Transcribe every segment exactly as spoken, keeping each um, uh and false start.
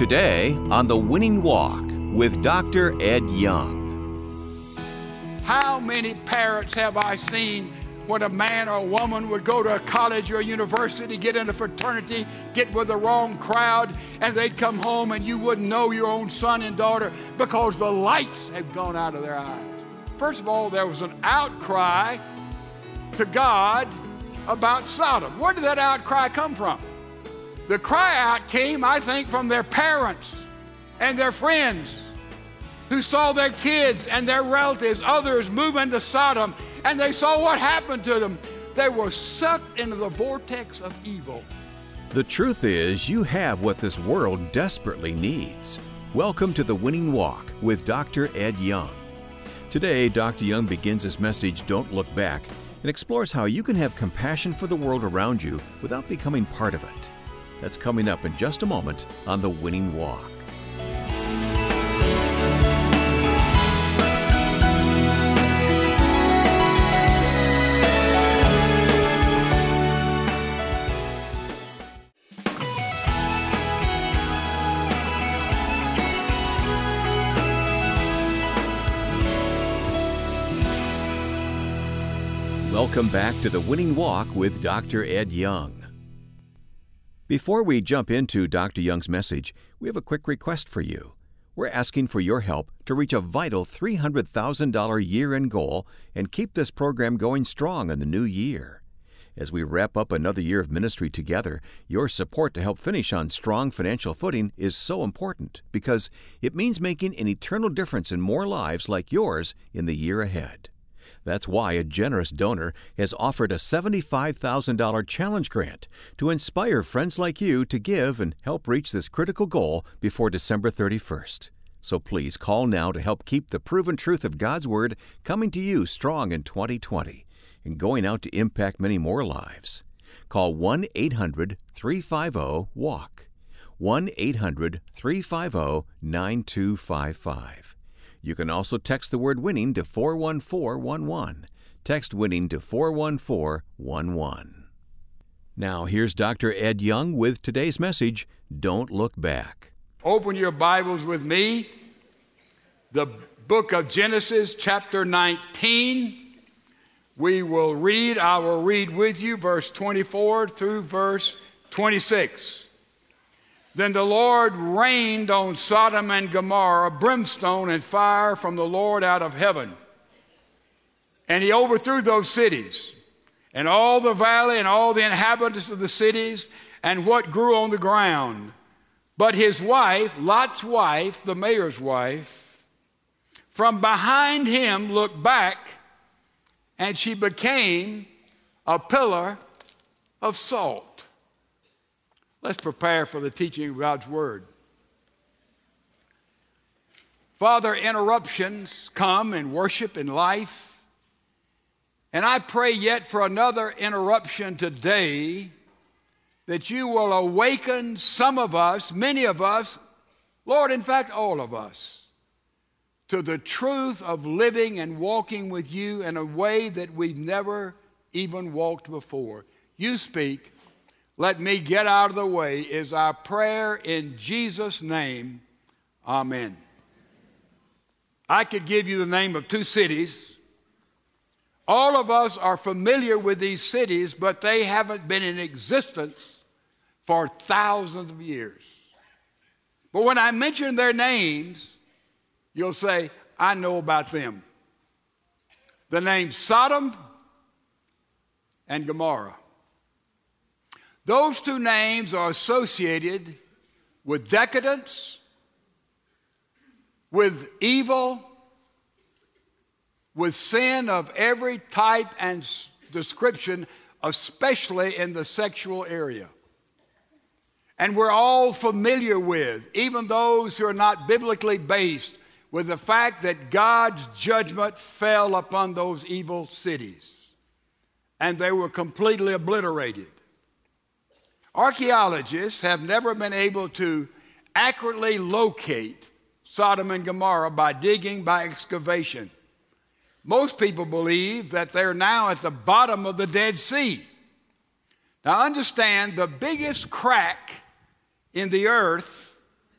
Today on The Winning Walk with Doctor Ed Young. How many parents have I seen when a man or a woman would go to a college or a university, get in a fraternity, get with the wrong crowd, and they'd come home and you wouldn't know your own son and daughter because the lights had gone out of their eyes. First of all, there was an outcry to God about Sodom. Where did that outcry come from? The cry out came, I think, from their parents and their friends who saw their kids and their relatives, others move into Sodom, and they saw what happened to them. They were sucked into the vortex of evil. The truth is, you have what this world desperately needs. Welcome to The Winning Walk with Doctor Ed Young. Today, Doctor Young begins his message, Don't Look Back, and explores how you can have compassion for the world around you without becoming part of it. That's coming up in just a moment on The Winning Walk. Welcome back to The Winning Walk with Doctor Ed Young. Before we jump into Doctor Young's message, we have a quick request for you. We're asking for your help to reach a vital three hundred thousand dollars year-end goal and keep this program going strong in the new year. As we wrap up another year of ministry together, your support to help finish on strong financial footing is so important because it means making an eternal difference in more lives like yours in the year ahead. That's why a generous donor has offered a seventy-five thousand dollars challenge grant to inspire friends like you to give and help reach this critical goal before December thirty-first. So please call now to help keep the proven truth of God's Word coming to you strong in twenty twenty and going out to impact many more lives. Call one eight hundred three five zero walk, one eight hundred three five zero nine two five five. You can also text the word WINNING to four one four one one. Text WINNING to four one four one one. Now, here's Doctor Ed Young with today's message, Don't Look Back. Open your Bibles with me. The book of Genesis, chapter nineteen. We will read, I will read with you, verse twenty-four through verse twenty-six. Then the Lord rained on Sodom and Gomorrah brimstone and fire from the Lord out of heaven. And he overthrew those cities, and all the valley and all the inhabitants of the cities, and what grew on the ground. But his wife, Lot's wife, the mayor's wife, from behind him looked back, and she became a pillar of salt. Let's prepare for the teaching of God's Word. Father, interruptions come in worship and life. And I pray yet for another interruption today that you will awaken some of us, many of us, Lord, in fact, all of us, to the truth of living and walking with you in a way that we've never even walked before. You speak. Let me get out of the way is our prayer in Jesus' name. Amen. I could give you the name of two cities. All of us are familiar with these cities, but they haven't been in existence for thousands of years. But when I mention their names, you'll say, I know about them. The names Sodom and Gomorrah. Those two names are associated with decadence, with evil, with sin of every type and description, especially in the sexual area. And we're all familiar with, even those who are not biblically based, with the fact that God's judgment fell upon those evil cities, and they were completely obliterated. Archaeologists have never been able to accurately locate Sodom and Gomorrah by digging, by excavation. Most people believe that they're now at the bottom of the Dead Sea. Now understand, the biggest crack in the earth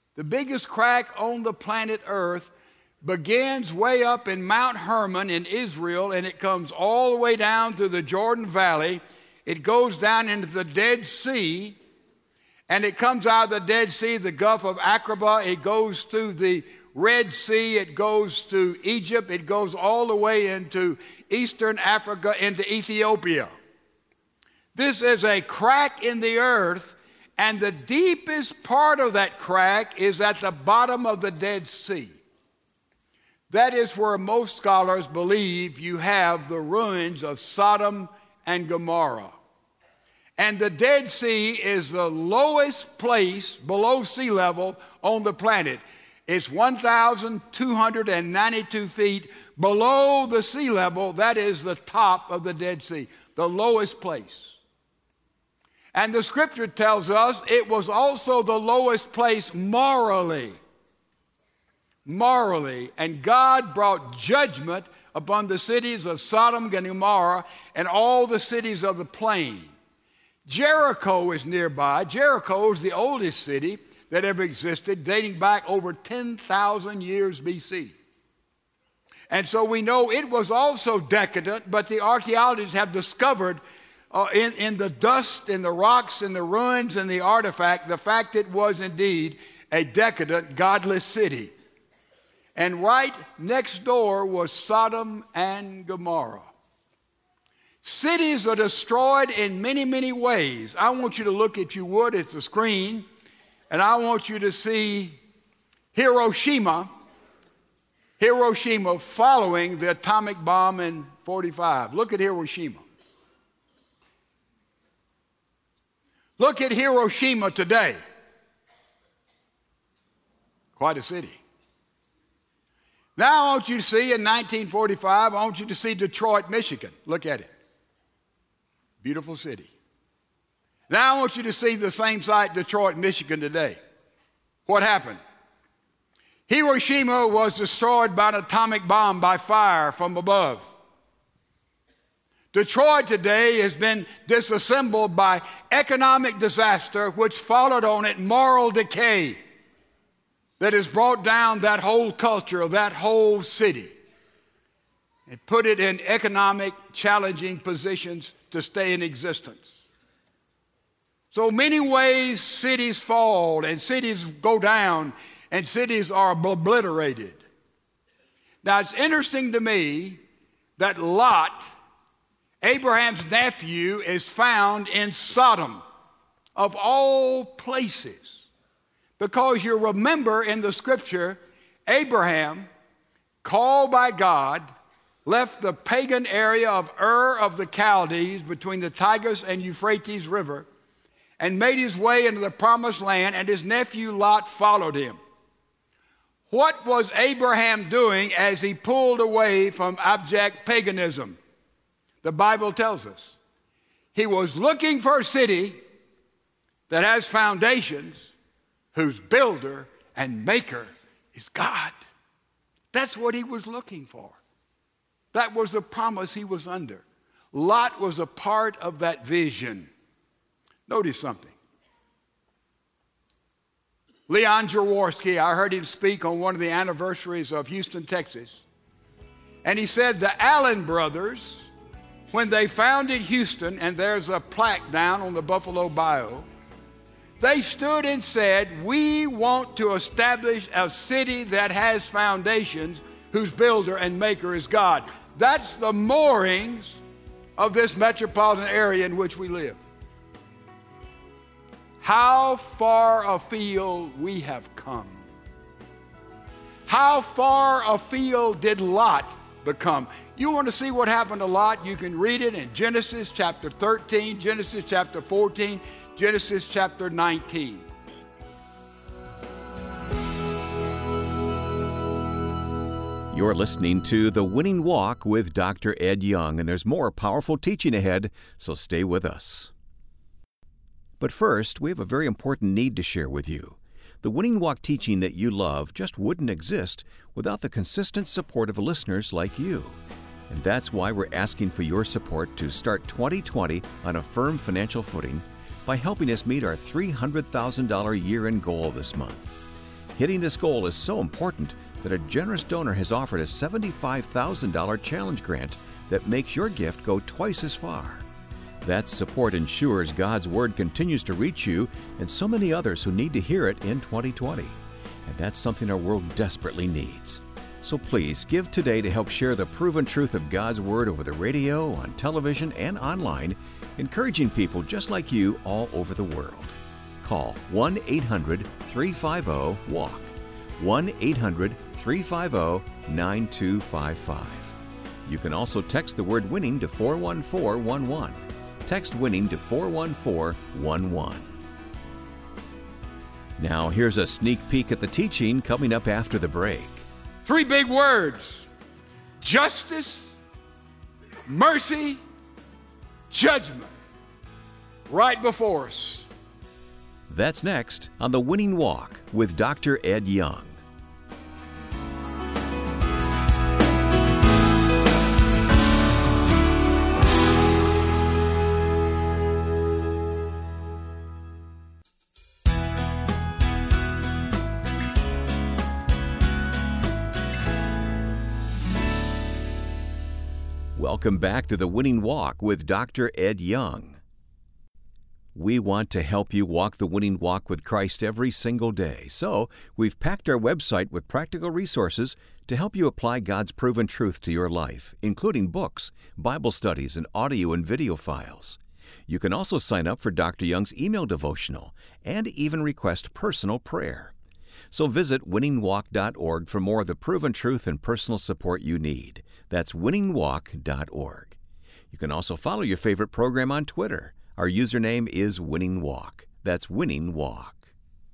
The biggest crack on the planet Earth begins way up in Mount Hermon in Israel, and it comes all the way down through the Jordan Valley. It goes down into the Dead Sea, and it comes out of the Dead Sea, the Gulf of Aqaba. It goes through the Red Sea. It goes to Egypt. It goes all the way into Eastern Africa, into Ethiopia. This is a crack in the earth, and the deepest part of that crack is at the bottom of the Dead Sea. That is where most scholars believe you have the ruins of Sodom and Gomorrah. And the Dead Sea is the lowest place below sea level on the planet. It's one thousand two hundred ninety-two feet below the sea level. That is the top of the Dead Sea, the lowest place. And the scripture tells us it was also the lowest place morally. Morally. And God brought judgment upon the cities of Sodom and Gomorrah and all the cities of the plain. Jericho is nearby. Jericho is the oldest city that ever existed, dating back over ten thousand years B C. And so we know it was also decadent, but the archaeologists have discovered uh, in, in the dust, in the rocks, in the ruins, and the artifact, the fact it was indeed a decadent, godless city. And right next door was Sodom and Gomorrah. Cities are destroyed in many, many ways. I want you to look at, you would, it's a screen, and I want you to see Hiroshima, Hiroshima following the atomic bomb in forty-five. Look at Hiroshima. Look at Hiroshima today. Quite a city. Now I want you to see in nineteen forty-five, I want you to see Detroit, Michigan. Look at it. Beautiful city. Now I want you to see the same site, Detroit, Michigan today. What happened? Hiroshima was destroyed by an atomic bomb, by fire from above. Detroit today has been disassembled by economic disaster, which followed on it moral decay that has brought down that whole culture, that whole city, and put it in economic challenging positions to stay in existence. So many ways cities fall and cities go down and cities are obliterated. Now it's interesting to me that Lot, Abraham's nephew, is found in Sodom, of all places. Because you remember in the scripture, Abraham, called by God, left the pagan area of Ur of the Chaldees between the Tigris and Euphrates River and made his way into the promised land, and his nephew Lot followed him. What was Abraham doing as he pulled away from abject paganism? The Bible tells us. He was looking for a city that has foundations, whose builder and maker is God. That's what he was looking for. That was the promise he was under. Lot was a part of that vision. Notice something. Leon Jaworski, I heard him speak on one of the anniversaries of Houston, Texas. And he said the Allen brothers, when they founded Houston, and there's a plaque down on the Buffalo Bayou, they stood and said, we want to establish a city that has foundations, whose builder and maker is God. That's the moorings of this metropolitan area in which we live. How far afield we have come. How far afield did Lot become? You want to see what happened to Lot? You can read it in Genesis chapter thirteen, Genesis chapter fourteen, Genesis chapter nineteen. You're listening to The Winning Walk with Doctor Ed Young, and there's more powerful teaching ahead, so stay with us. But first, we have a very important need to share with you. The Winning Walk teaching that you love just wouldn't exist without the consistent support of listeners like you. And that's why we're asking for your support to start twenty twenty on a firm financial footing by helping us meet our three hundred thousand dollars year-end goal this month. Hitting this goal is so important that a generous donor has offered a seventy-five thousand dollars challenge grant that makes your gift go twice as far. That support ensures God's Word continues to reach you and so many others who need to hear it in twenty twenty. And that's something our world desperately needs. So please give today to help share the proven truth of God's Word over the radio, on television, and online, encouraging people just like you all over the world. Call one eight hundred, three five zero, W A L K, one eight hundred, three five zero, nine two five five. You can also text the word WINNING to four one four one one. Text WINNING to four one four one one. Now here's a sneak peek at the teaching coming up after the break. Three big words: justice, mercy, judgment, right before us. That's next on The Winning Walk with Doctor Ed Young. Welcome back to The Winning Walk with Doctor Ed Young. We want to help you walk the winning walk with Christ every single day, so we've packed our website with practical resources to help you apply God's proven truth to your life, including books, Bible studies, and audio and video files. You can also sign up for Doctor Young's email devotional and even request personal prayer. So visit winning walk dot org for more of the proven truth and personal support you need. That's winning walk dot org. You can also follow your favorite program on Twitter. Our username is Winning Walk. That's Winning Walk.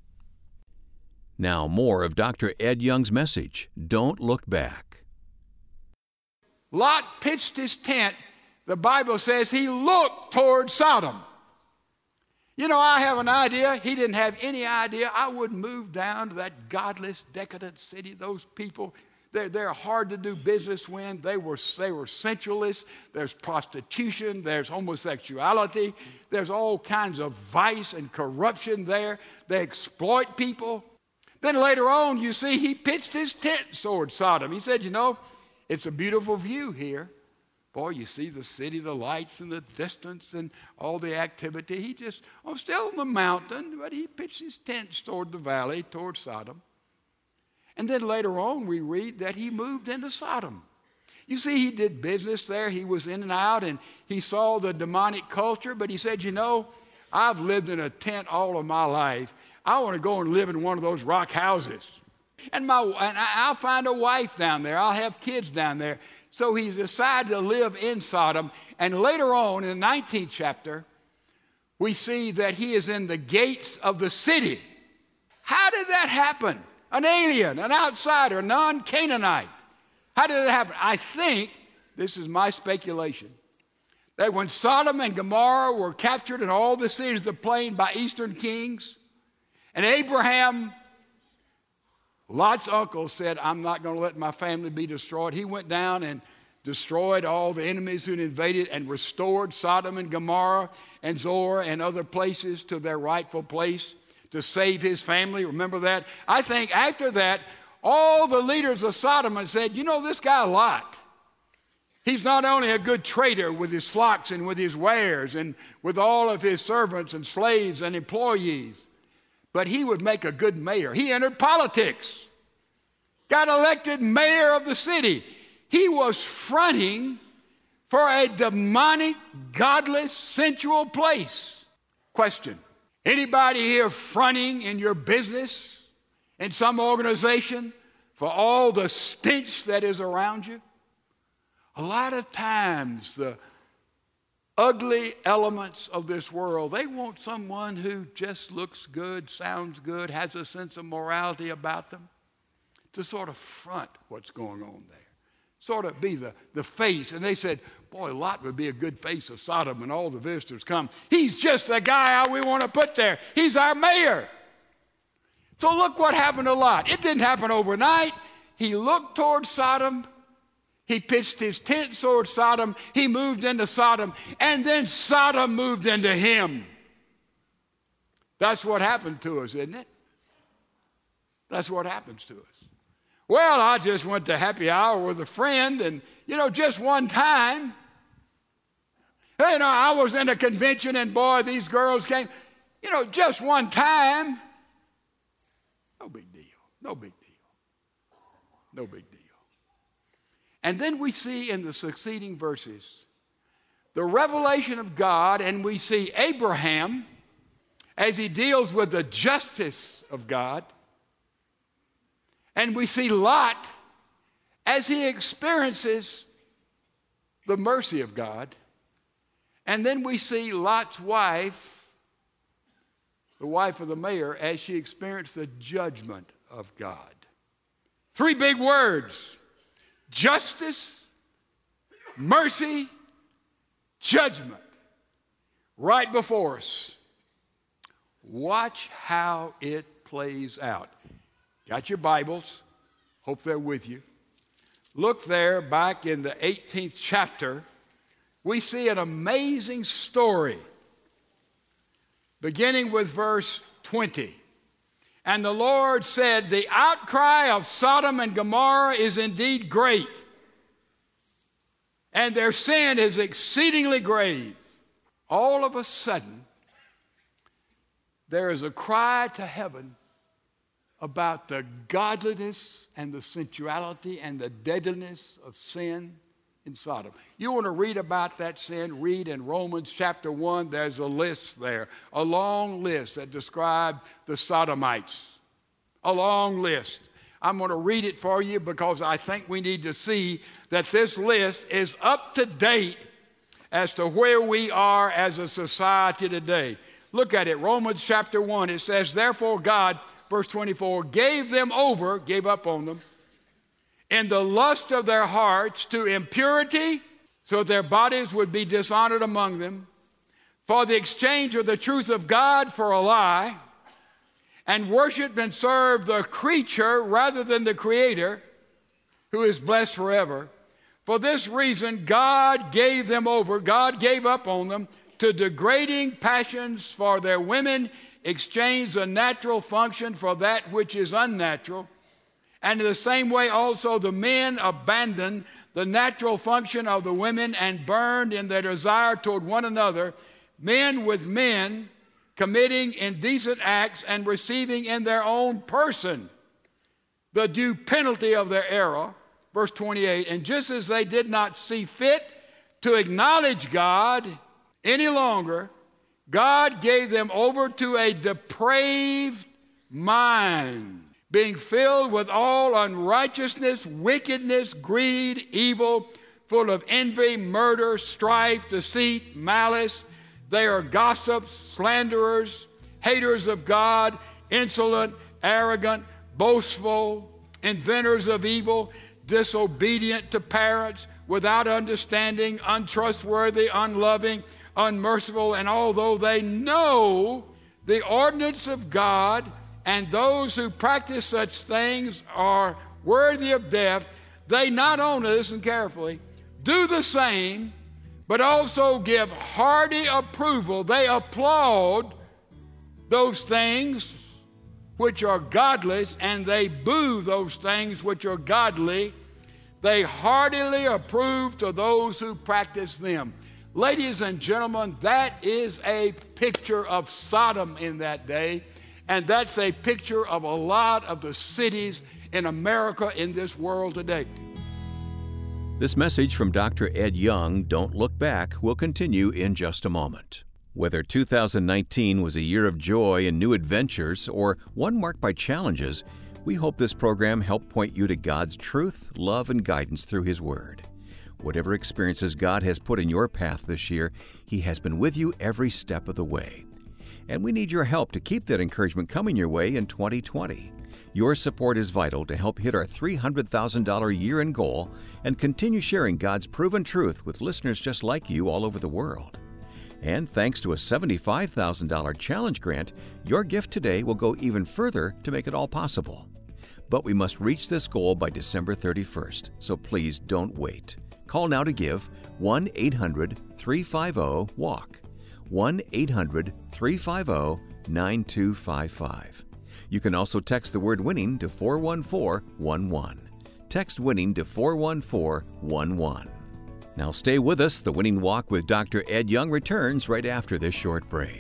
Now more of Doctor Ed Young's message. Don't look back. Lot pitched his tent. The Bible says he looked toward Sodom. You know, I have an idea. He didn't have any idea. I would move down to that godless, decadent city. Those people, they're, they're hard to do business with. They were, they were sensualists. There's prostitution. There's homosexuality. There's all kinds of vice and corruption there. They exploit people. Then later on, you see, he pitched his tent toward Sodom. He said, you know, it's a beautiful view here. Boy, you see the city, the lights in the distance and all the activity. He just, oh, still on the mountain, but he pitched his tents toward the valley, toward Sodom. And then later on, we read that he moved into Sodom. You see, he did business there. He was in and out, and he saw the demonic culture, but he said, you know, I've lived in a tent all of my life. I want to go and live in one of those rock houses. And, my, and I'll find a wife down there. I'll have kids down there. So he decided to live in Sodom. And later on, in the nineteenth chapter, we see that he is in the gates of the city. How did that happen? An alien, an outsider, a non-Canaanite. How did it happen? I think, this is my speculation, that when Sodom and Gomorrah were captured and all the cities of the plain by eastern kings, and Abraham, Lot's uncle, said, I'm not going to let my family be destroyed. He went down and destroyed all the enemies who had invaded and restored Sodom and Gomorrah and Zoar and other places to their rightful place to save his family. Remember that? I think after that, all the leaders of Sodom had said, you know, this guy Lot, he's not only a good trader with his flocks and with his wares and with all of his servants and slaves and employees, but he would make a good mayor. He entered politics, got elected mayor of the city. He was fronting for a demonic, godless, sensual place. Question: anybody here fronting in your business, in some organization, for all the stench that is around you? A lot of times the ugly elements of this world, they want someone who just looks good, sounds good, has a sense of morality about them to sort of front what's going on there, sort of be the, the face. And they said, boy, Lot would be a good face of Sodom when all the visitors come. He's just the guy we want to put there. He's our mayor. So look what happened to Lot. It didn't happen overnight. He looked toward Sodom. He pitched his tent toward Sodom. He moved into Sodom. And then Sodom moved into him. That's what happened to us, isn't it? That's what happens to us. Well, I just went to happy hour with a friend, and, you know, just one time. You know, I was in a convention, and boy, these girls came. You know, just one time. No big deal. No big deal. No big deal. And then we see in the succeeding verses the revelation of God, and we see Abraham as he deals with the justice of God. And we see Lot as he experiences the mercy of God. And then we see Lot's wife, the wife of the mayor, as she experienced the judgment of God. Three big words: justice, mercy, judgment, right before us. Watch how it plays out. Got your Bibles? Hope they're with you. Look there back in the eighteenth chapter. We see an amazing story beginning with verse twenty. And the Lord said, the outcry of Sodom and Gomorrah is indeed great, and their sin is exceedingly grave. All of a sudden, there is a cry to heaven about the godliness and the sensuality and the deadliness of sin in Sodom. You want to read about that sin? Read in Romans chapter one. There's a list there, a long list that describes the Sodomites. A long list. I'm going to read it for you because I think we need to see that this list is up to date as to where we are as a society today. Look at it. Romans chapter one. It says, therefore God, verse twenty-four, gave them over, gave up on them, in the lust of their hearts to impurity, so their bodies would be dishonored among them, for the exchange of the truth of God for a lie, and worshiped and served the creature rather than the Creator, who is blessed forever. For this reason, God gave them over, God gave up on them to degrading passions, for their women exchanged the natural function for that which is unnatural. And in the same way also the men abandoned the natural function of the women and burned in their desire toward one another, men with men, committing indecent acts and receiving in their own person the due penalty of their error. Verse twenty-eight, and just as they did not see fit to acknowledge God any longer, God gave them over to a depraved mind, being filled with all unrighteousness, wickedness, greed, evil, full of envy, murder, strife, deceit, malice. They are gossips, slanderers, haters of God, insolent, arrogant, boastful, inventors of evil, disobedient to parents, without understanding, untrustworthy, unloving, unmerciful. And although they know the ordinance of God, and those who practice such things are worthy of death, they not only, listen carefully, do the same, but also give hearty approval. They applaud those things which are godless, and they boo those things which are godly. They heartily approve to those who practice them. Ladies and gentlemen, that is a picture of Sodom in that day. And that's a picture of a lot of the cities in America in this world today. This message from Doctor Ed Young, Don't Look Back, will continue in just a moment. Whether two thousand nineteen was a year of joy and new adventures or one marked by challenges, we hope this program helped point you to God's truth, love, and guidance through His Word. Whatever experiences God has put in your path this year, He has been with you every step of the way. And we need your help to keep that encouragement coming your way in twenty twenty. Your support is vital to help hit our three hundred thousand dollars year-end goal and continue sharing God's proven truth with listeners just like you all over the world. And thanks to a seventy-five thousand dollars challenge grant, your gift today will go even further to make it all possible. But we must reach this goal by December thirty-first, so please don't wait. Call now to give, one eight hundred three five zero walk, one eight hundred three five zero nine two five five. You can also text the word winning to four one four one one. Text winning to four one four one one. Now stay with us. The Winning Walk with Doctor Ed Young returns right after this short break.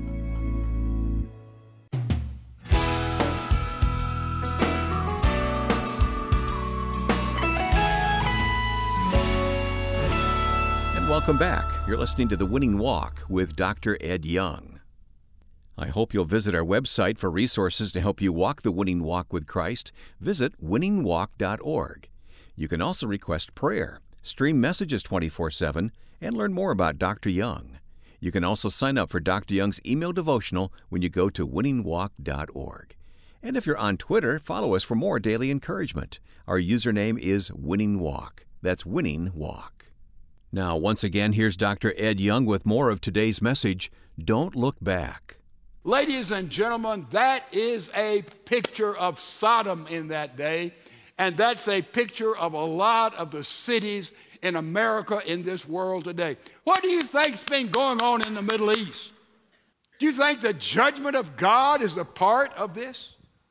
And welcome back. You're listening to The Winning Walk with Doctor Ed Young. I hope you'll visit our website for resources to help you walk the winning walk with Christ. Visit winning walk dot org. You can also request prayer, stream messages twenty-four seven, and learn more about Doctor Young. You can also sign up for Doctor Young's email devotional when you go to winning walk dot org. And if you're on Twitter, follow us for more daily encouragement. Our username is Winning Walk. That's Winning Walk. Now, once again, here's Doctor Ed Young with more of today's message, Don't Look Back. Ladies and gentlemen, that is a picture of Sodom in that day, and that's a picture of a lot of the cities in America in this world today. What do you think's been going on in the Middle East? Do you think the judgment of God is a part of this?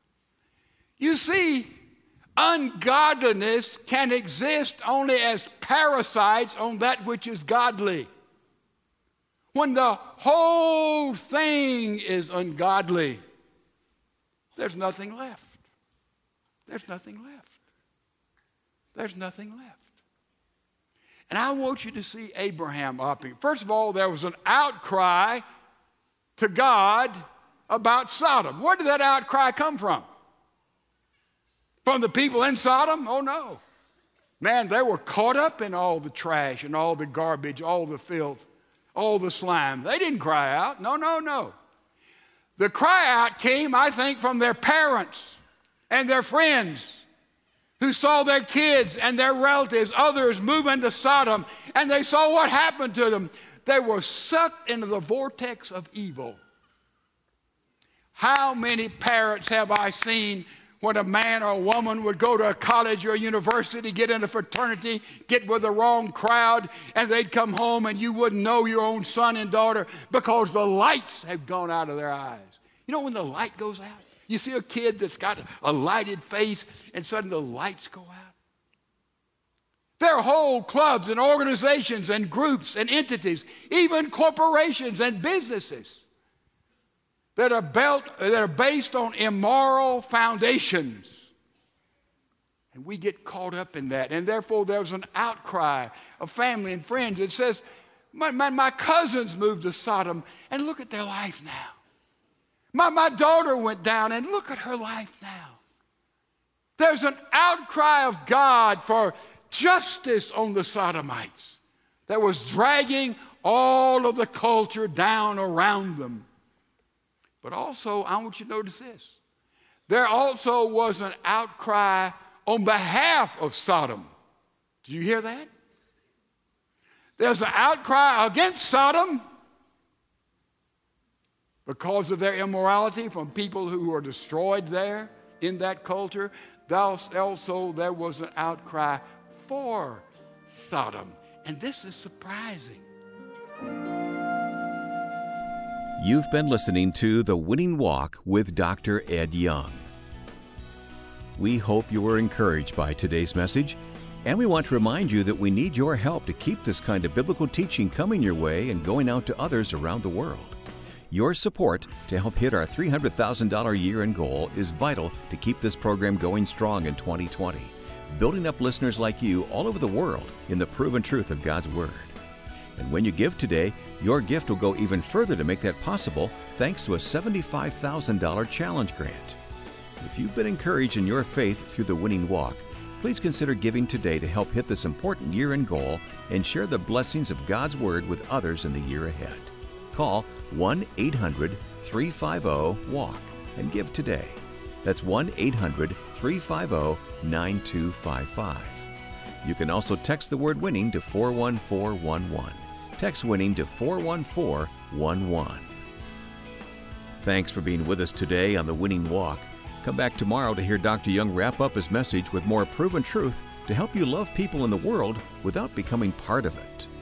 You see, ungodliness can exist only as parasites on that which is godly. When the whole thing is ungodly, there's nothing left. There's nothing left. There's nothing left. And I want you to see Abraham upping. First of all, there was an outcry to God about Sodom. Where did that outcry come from? From the people in Sodom? Oh, no. Man, they were caught up in all the trash and all the garbage, all the filth, all the slime. They didn't cry out. No, no, no. The cry out came, I think, from their parents and their friends who saw their kids and their relatives, others move into Sodom, and they saw what happened to them. They were sucked into the vortex of evil. How many parents have I seen when a man or a woman would go to a college or a university, get in a fraternity, get with the wrong crowd, and they'd come home and you wouldn't know your own son and daughter because the lights have gone out of their eyes. You know when the light goes out? You see a kid that's got a lighted face and suddenly the lights go out. There are whole clubs and organizations and groups and entities, even corporations and businesses that are built, that are based on immoral foundations. And we get caught up in that. And therefore there's an outcry of family and friends that says, my, my, my cousins moved to Sodom and look at their life now. My, my daughter went down and look at her life now. There's an outcry of God for justice on the Sodomites that was dragging all of the culture down around them. But also, I want you to notice this. There also was an outcry on behalf of Sodom. Did you hear that? There's an outcry against Sodom because of their immorality from people who were destroyed there in that culture. Also, there was an outcry for Sodom. And this is surprising. You've been listening to The Winning Walk with Doctor Ed Young. We hope you were encouraged by today's message, and we want to remind you that we need your help to keep this kind of biblical teaching coming your way and going out to others around the world. Your support to help hit our three hundred thousand dollars year-end goal is vital to keep this program going strong in twenty twenty, building up listeners like you all over the world in the proven truth of God's Word. And when you give today, your gift will go even further to make that possible thanks to a seventy-five thousand dollars challenge grant. If you've been encouraged in your faith through the Winning Walk, please consider giving today to help hit this important year-end goal and share the blessings of God's Word with others in the year ahead. Call one eight hundred three five zero walk and give today. That's one eight hundred three five zero nine two five five. You can also text the word winning to four one four one one. Text winning to four one four one one. Thanks for being with us today on The Winning Walk. Come back tomorrow to hear Doctor Young wrap up his message with more proven truth to help you love people in the world without becoming part of it.